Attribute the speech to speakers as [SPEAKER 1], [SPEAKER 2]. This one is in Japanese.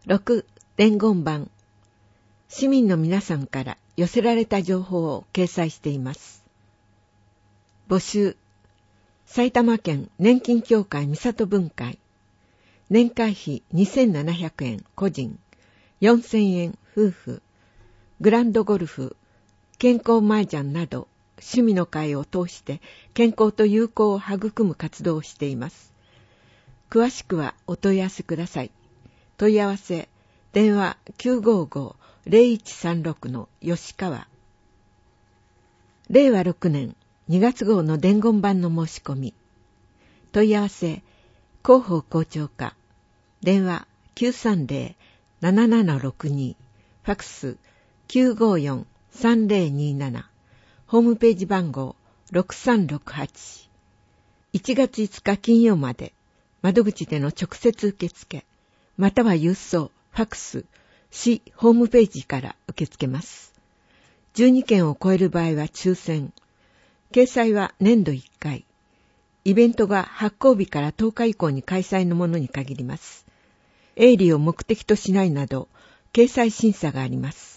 [SPEAKER 1] 6. 伝言板。市民の皆さんから寄せられた情報を掲載しています。募集。埼玉県年金協会三郷分会。年会費2700円個人、4000円夫婦、グランドゴルフ、健康麻雀など趣味の会を通して健康と友好を育む活動をしています。詳しくはお問い合わせください。問い合わせ、電話 955-0136 の吉川。令和6年2月号の伝言板の申し込み。問い合わせ、広報校長課。電話 930-7762。ファクス 954-3027。ホームページ番号6368。1月5日金曜まで、窓口での直接受付、または郵送、ファクス、市ホームページから受け付けます。12件を超える場合は抽選。掲載は年度1回。イベントが発行日から10日以降に開催のものに限ります。営利を目的としないなど、掲載審査があります。